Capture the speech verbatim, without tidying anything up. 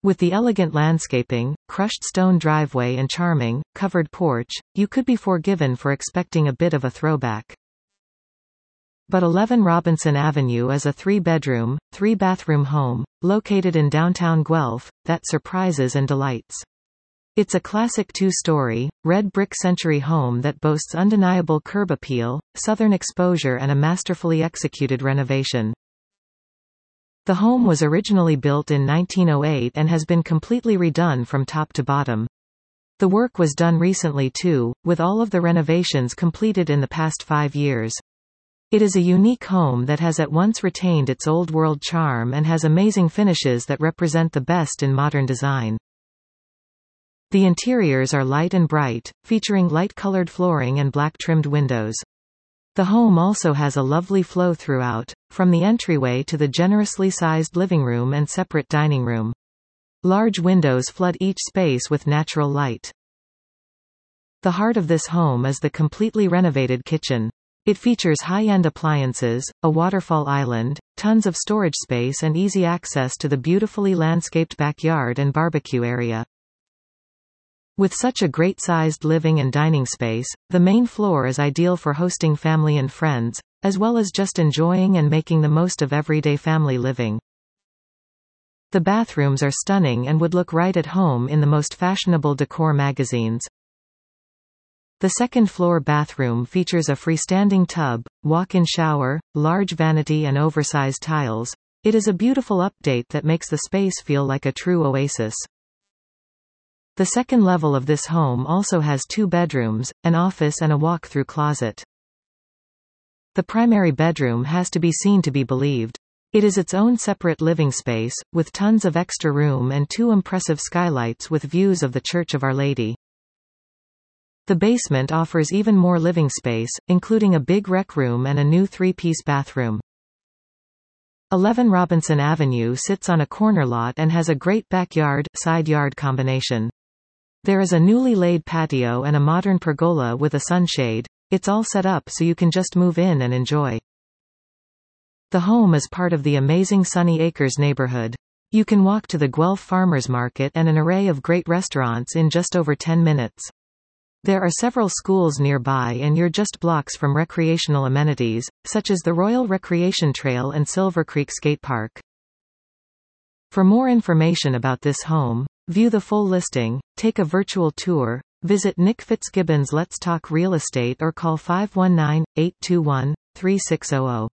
With the elegant landscaping, crushed stone driveway and charming, covered porch, you could be forgiven for expecting a bit of a throwback. But eleven Robinson Avenue is a three-bedroom, three-bathroom home, located in downtown Guelph, that surprises and delights. It's a classic two-story, red brick century home that boasts undeniable curb appeal, southern exposure and a masterfully executed renovation. The home was originally built in nineteen oh eight and has been completely redone from top to bottom. The work was done recently too, with all of the renovations completed in the past five years. It is a unique home that has at once retained its old-world charm and has amazing finishes that represent the best in modern design. The interiors are light and bright, featuring light-colored flooring and black-trimmed windows. The home also has a lovely flow throughout, from the entryway to the generously sized living room and separate dining room. Large windows flood each space with natural light. The heart of this home is the completely renovated kitchen. It features high-end appliances, a waterfall island, tons of storage space and easy access to the beautifully landscaped backyard and barbecue area. With such a great-sized living and dining space, the main floor is ideal for hosting family and friends, as well as just enjoying and making the most of everyday family living. The bathrooms are stunning and would look right at home in the most fashionable decor magazines. The second-floor bathroom features a freestanding tub, walk-in shower, large vanity and oversized tiles. It is a beautiful update that makes the space feel like a true oasis. The second level of this home also has two bedrooms, an office and a walk-through closet. The primary bedroom has to be seen to be believed. It is its own separate living space, with tons of extra room and two impressive skylights with views of the Church of Our Lady. The basement offers even more living space, including a big rec room and a new three-piece bathroom. eleven Robinson Avenue sits on a corner lot and has a great backyard-side yard combination. There is a newly laid patio and a modern pergola with a sunshade. It's all set up so you can just move in and enjoy. The home is part of the amazing Sunny Acres neighborhood. You can walk to the Guelph Farmers Market and an array of great restaurants in just over ten minutes. There are several schools nearby and you're just blocks from recreational amenities, such as the Royal Recreation Trail and Silver Creek Skate Park. For more information about this home, view the full listing, take a virtual tour, visit Nick Fitzgibbons' Let's Talk Real Estate or call five one nine, eight two one, three six zero zero.